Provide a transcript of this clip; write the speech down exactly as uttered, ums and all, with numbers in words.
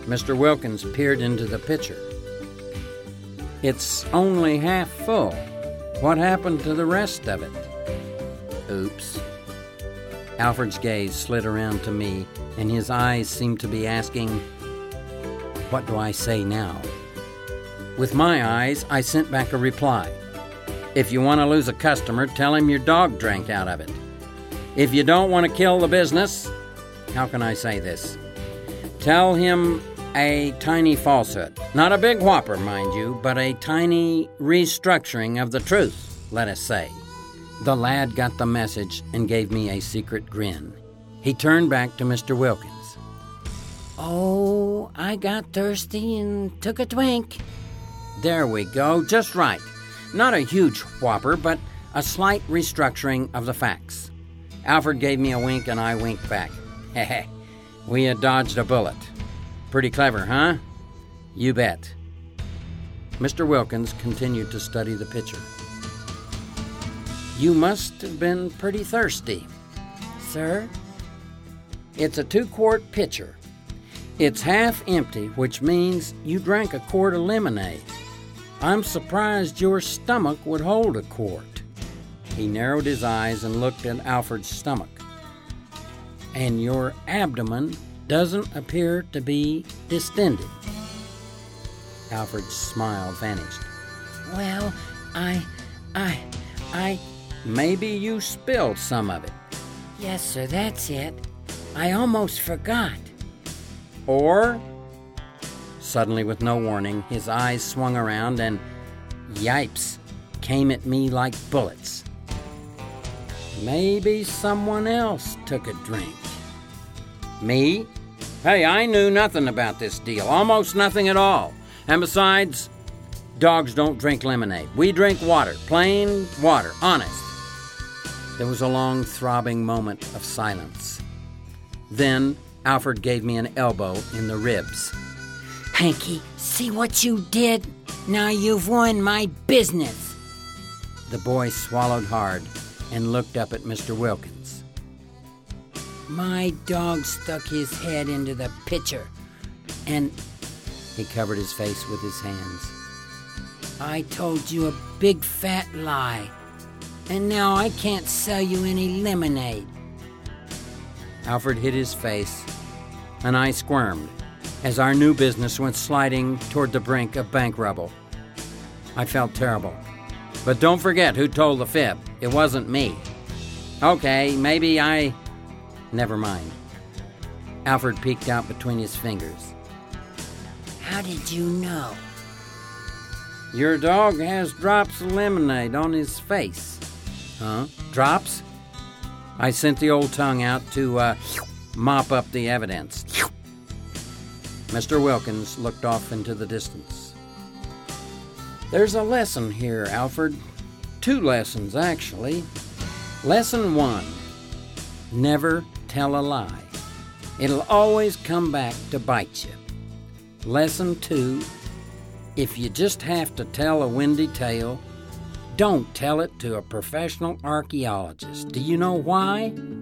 Mister Wilkins peered into the pitcher. It's only half full. What happened to the rest of it? Oops. Alfred's gaze slid around to me, and his eyes seemed to be asking, what do I say now? With my eyes, I sent back a reply. If you want to lose a customer, tell him your dog drank out of it. If you don't want to kill the business, how can I say this? Tell him a tiny falsehood. Not a big whopper, mind you, but a tiny restructuring of the truth, let us say. The lad got the message and gave me a secret grin. He turned back to Mister Wilkins. Oh, I got thirsty and took a drink. There we go, just right. Not a huge whopper, but a slight restructuring of the facts. Alfred gave me a wink and I winked back. Heh, we had dodged a bullet. Pretty clever, huh? You bet. Mister Wilkins continued to study the pitcher. You must have been pretty thirsty. Sir? It's a two-quart pitcher. It's half empty, which means you drank a quart of lemonade. I'm surprised your stomach would hold a quart. He narrowed his eyes and looked at Alfred's stomach. And your abdomen doesn't appear to be distended. Alfred's smile vanished. Well, I, I, I... Maybe you spilled some of it. Yes, sir, that's it. I almost forgot. Or... Suddenly, with no warning, his eyes swung around and, yipes, came at me like bullets. Maybe someone else took a drink. Me? Hey, I knew nothing about this deal, almost nothing at all. And besides, dogs don't drink lemonade. We drink water, plain water, honest. There was a long, throbbing moment of silence. Then, Alfred gave me an elbow in the ribs. Hanky, see what you did? Now you've won my business. The boy swallowed hard and looked up at Mister Wilkins. My dog stuck his head into the pitcher, and he covered his face with his hands. I told you a big fat lie, and now I can't sell you any lemonade. Alfred hid his face, and I squirmed as our new business went sliding toward the brink of bank rubble. I felt terrible. But don't forget who told the fib. It wasn't me. Okay, maybe I... Never mind. Alfred peeked out between his fingers. How did you know? Your dog has drops of lemonade on his face. Huh? Drops? I sent the old tongue out to uh, mop up the evidence. Mister Wilkins looked off into the distance. There's a lesson here, Alfred. Two lessons, actually. Lesson one, never tell a lie. It'll always come back to bite you. Lesson two, if you just have to tell a windy tale, don't tell it to a professional archaeologist. Do you know why?